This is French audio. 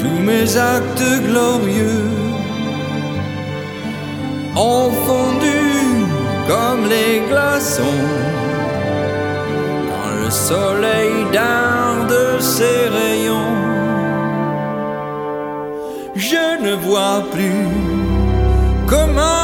tous mes actes glorieux ont fondu comme les glaçons quand le soleil darde ses rayons. Je ne vois plus comment